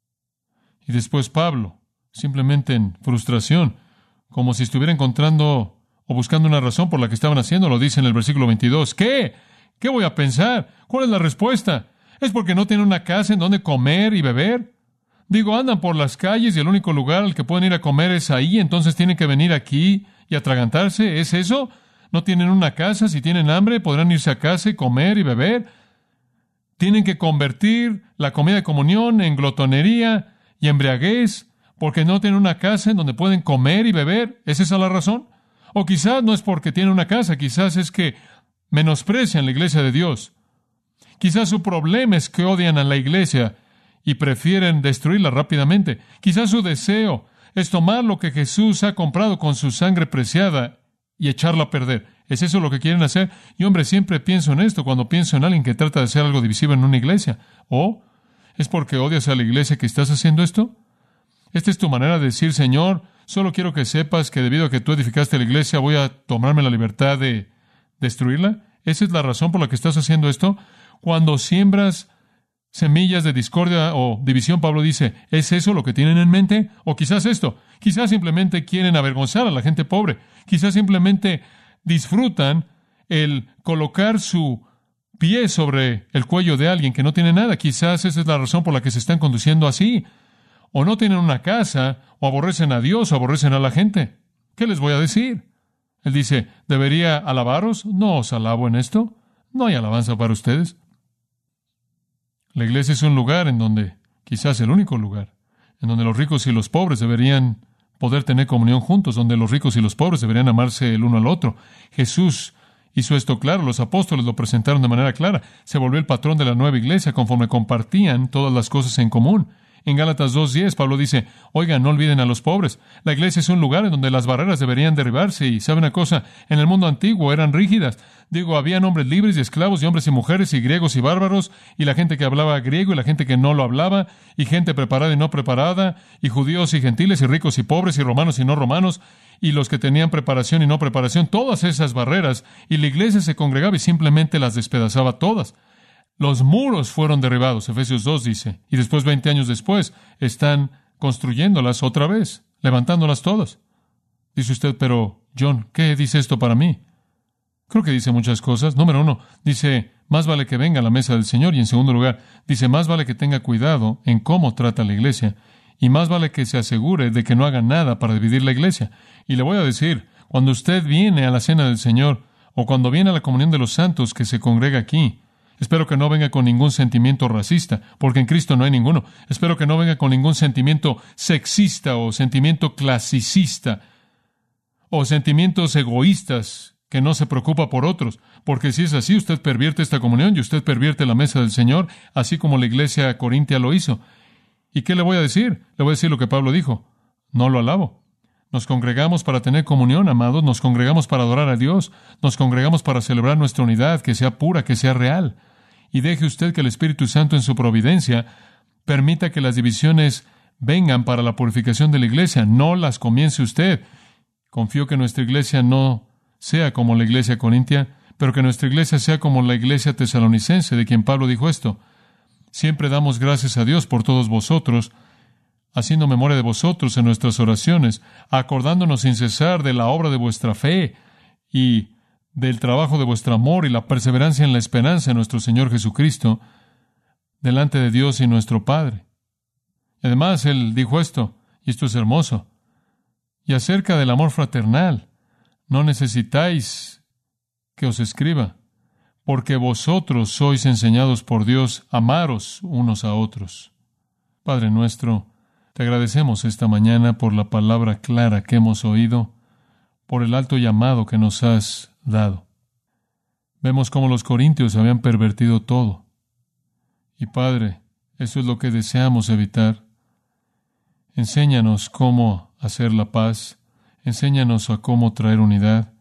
B: Y después Pablo, simplemente en frustración, como si estuviera encontrando o buscando una razón por la que estaban haciendo, lo dice en el versículo veintidós. ¿Qué? ¿Qué voy a pensar? ¿Cuál es la respuesta? ¿Es porque no tienen una casa en donde comer y beber? Digo, andan por las calles y el único lugar al que pueden ir a comer es ahí, entonces tienen que venir aquí y atragantarse. ¿Es eso? ¿No tienen una casa? Si tienen hambre, podrán irse a casa y comer y beber. Tienen que convertir la comida de comunión en glotonería y embriaguez porque no tienen una casa en donde pueden comer y beber. ¿Es esa la razón? O quizás no es porque tienen una casa, quizás es que menosprecian la iglesia de Dios. Quizás su problema es que odian a la iglesia y prefieren destruirla rápidamente. Quizás su deseo es tomar lo que Jesús ha comprado con su sangre preciada y echarla a perder. ¿Es eso lo que quieren hacer? Y hombre, siempre pienso en esto cuando pienso en alguien que trata de hacer algo divisivo en una iglesia. ¿O es porque odias a la iglesia que estás haciendo esto? ¿Esta es tu manera de decir, Señor, solo quiero que sepas que debido a que tú edificaste la iglesia voy a tomarme la libertad de destruirla? ¿Esa es la razón por la que estás haciendo esto? Cuando siembras semillas de discordia o división, Pablo dice, ¿es eso lo que tienen en mente? O quizás esto, quizás simplemente quieren avergonzar a la gente pobre, quizás simplemente disfrutan el colocar su pie sobre el cuello de alguien que no tiene nada. Quizás esa es la razón por la que se están conduciendo así. O no tienen una casa, o aborrecen a Dios, o aborrecen a la gente. ¿Qué les voy a decir? Él dice, ¿debería alabaros? No os alabo en esto. No hay alabanza para ustedes. La iglesia es un lugar en donde, quizás el único lugar, en donde los ricos y los pobres deberían poder tener comunión juntos, donde los ricos y los pobres deberían amarse el uno al otro. Jesús hizo esto claro, los apóstoles lo presentaron de manera clara. Se volvió el patrón de la nueva iglesia conforme compartían todas las cosas en común. En Gálatas dos diez, Pablo dice, oigan, no olviden a los pobres. La iglesia es un lugar en donde las barreras deberían derribarse. Y ¿sabe una cosa? En el mundo antiguo eran rígidas. Digo, habían hombres libres y esclavos, y hombres y mujeres, y griegos y bárbaros, y la gente que hablaba griego y la gente que no lo hablaba, y gente preparada y no preparada, y judíos y gentiles, y ricos y pobres, y romanos y no romanos, y los que tenían preparación y no preparación, todas esas barreras. Y la iglesia se congregaba y simplemente las despedazaba todas. Los muros fueron derribados, Efesios dos dice, y después, veinte años después, están construyéndolas otra vez, levantándolas todas. Dice usted, pero, John, ¿qué dice esto para mí? Creo que dice muchas cosas. Número uno, dice, más vale que venga a la mesa del Señor. Y en segundo lugar, dice, más vale que tenga cuidado en cómo trata la iglesia. Y más vale que se asegure de que no haga nada para dividir la iglesia. Y le voy a decir, cuando usted viene a la cena del Señor, o cuando viene a la comunión de los santos que se congrega aquí, espero que no venga con ningún sentimiento racista, porque en Cristo no hay ninguno. Espero que no venga con ningún sentimiento sexista o sentimiento clasicista o sentimientos egoístas que no se preocupa por otros, porque si es así, usted pervierte esta comunión y usted pervierte la mesa del Señor, así como la iglesia corintia lo hizo. ¿Y qué le voy a decir? Le voy a decir lo que Pablo dijo: no lo alabo. Nos congregamos para tener comunión, amados, nos congregamos para adorar a Dios, nos congregamos para celebrar nuestra unidad, que sea pura, que sea real. Y deje usted que el Espíritu Santo en su providencia permita que las divisiones vengan para la purificación de la iglesia, no las comience usted. Confío que nuestra iglesia no sea como la iglesia corintia, pero que nuestra iglesia sea como la iglesia tesalonicense, de quien Pablo dijo esto: siempre damos gracias a Dios por todos vosotros, haciendo memoria de vosotros en nuestras oraciones, acordándonos sin cesar de la obra de vuestra fe y del trabajo de vuestro amor y la perseverancia en la esperanza de nuestro Señor Jesucristo, delante de Dios y nuestro Padre. Además, él dijo esto, y esto es hermoso: y acerca del amor fraternal, no necesitáis que os escriba, porque vosotros sois enseñados por Dios a amaros unos a otros. Padre nuestro, te agradecemos esta mañana por la palabra clara que hemos oído, por el alto llamado que nos has dado. Vemos cómo los corintios habían pervertido todo. Y Padre, eso es lo que deseamos evitar. Enséñanos cómo hacer la paz. Enséñanos a cómo traer unidad.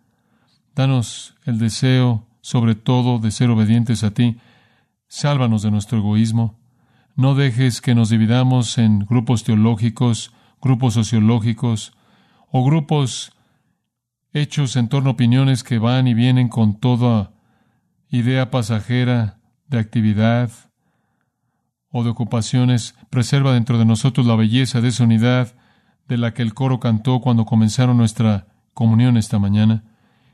B: Danos el deseo, sobre todo, de ser obedientes a ti. Sálvanos de nuestro egoísmo. No dejes que nos dividamos en grupos teológicos, grupos sociológicos o grupos hechos en torno a opiniones que van y vienen con toda idea pasajera de actividad o de ocupaciones. Preserva dentro de nosotros la belleza de esa unidad de la que el coro cantó cuando comenzaron nuestra comunión esta mañana.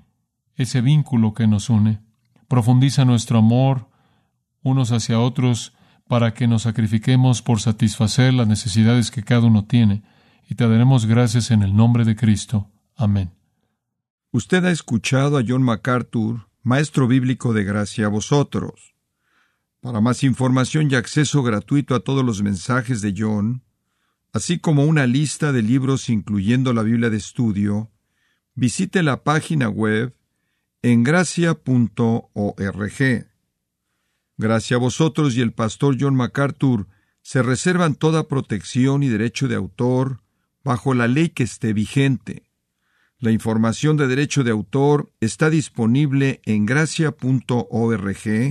B: Ese vínculo que nos une. Profundiza nuestro amor unos hacia otros para que nos sacrifiquemos por satisfacer las necesidades que cada uno tiene. Y te daremos gracias en el nombre de Cristo. Amén.
A: Usted ha escuchado a John MacArthur, maestro bíblico de Gracia a Vosotros. Para más información y acceso gratuito a todos los mensajes de John, así como una lista de libros incluyendo la Biblia de estudio, visite la página web en gracia punto org. Gracia a Vosotros y el pastor John MacArthur se reservan toda protección y derecho de autor bajo la ley que esté vigente. La información de derecho de autor está disponible en gracia punto org,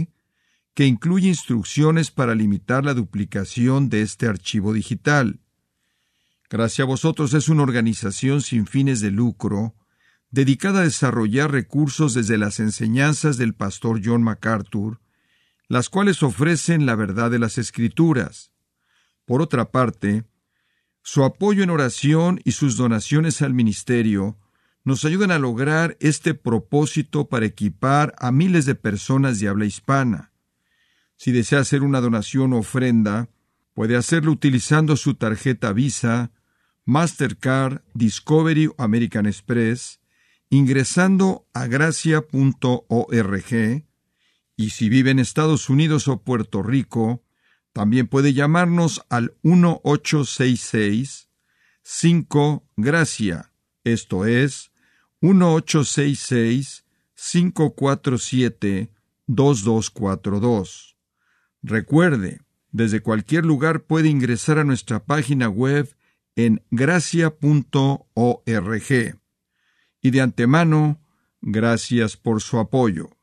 A: que incluye instrucciones para limitar la duplicación de este archivo digital. Gracia a Vosotros es una organización sin fines de lucro dedicada a desarrollar recursos desde las enseñanzas del pastor John MacArthur, las cuales ofrecen la verdad de las Escrituras. Por otra parte, su apoyo en oración y sus donaciones al ministerio nos ayudan a lograr este propósito para equipar a miles de personas de habla hispana. Si desea hacer una donación o ofrenda, puede hacerlo utilizando su tarjeta Visa, Mastercard, Discovery o American Express, ingresando a gracia punto org, y si vive en Estados Unidos o Puerto Rico, también puede llamarnos al uno ocho seis seis cinco gracia, esto es, uno ocho seis seis cinco cuatro siete dos dos cuatro dos. Recuerde, desde cualquier lugar puede ingresar a nuestra página web en gracia punto org. Y de antemano, gracias por su apoyo.